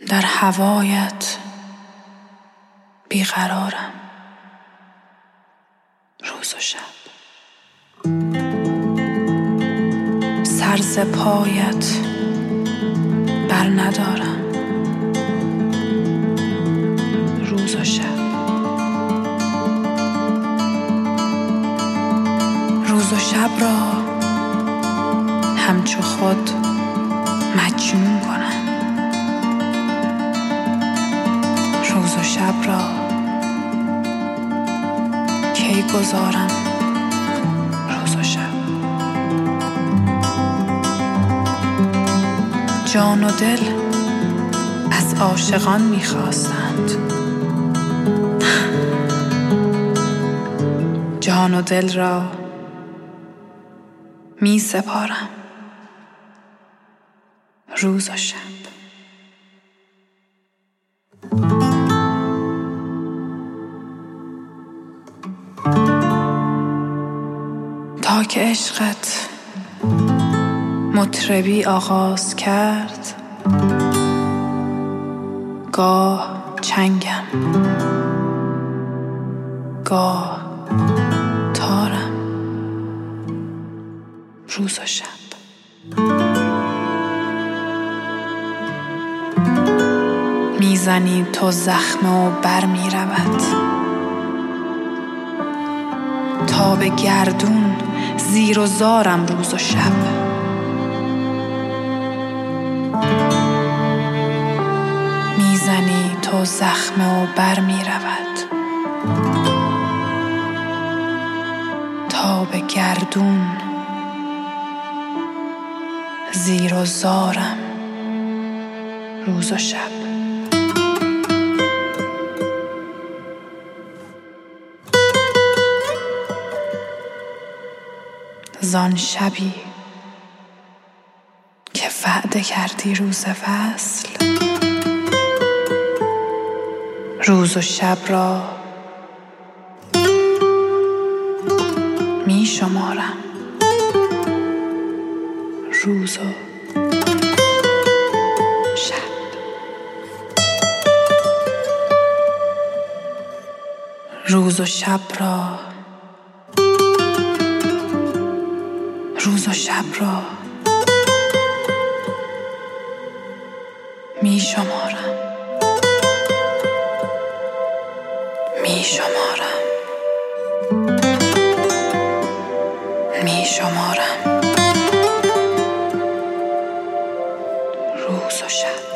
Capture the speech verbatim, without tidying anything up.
در هوایت بیقرارم روز و شب. سر ز پایت بر ندارم روز و شب. روز و شب را همچو خود مجنون کنم. روز و شب را کی گذارم روز و شب. جان و دل از عاشقان می‌خواستند، جان و دل را می سپارم روز و شب. تا که عشقت مطربی آغاز کرد، گاه چنگم گاه تارم روز و شب. میزنی تو زخم و بر می رود تا به گردون زیر و زارم روز و شب. میزنی تو زخم و بر می رود تا به گردون زیر و زارم روز و شب. زان شبی که وعده کردی روز وصل، روز و شب را می شمارم روز و شب. روز و شب را روز و شب را می شمارم می شمارم می شمارم روز و شب.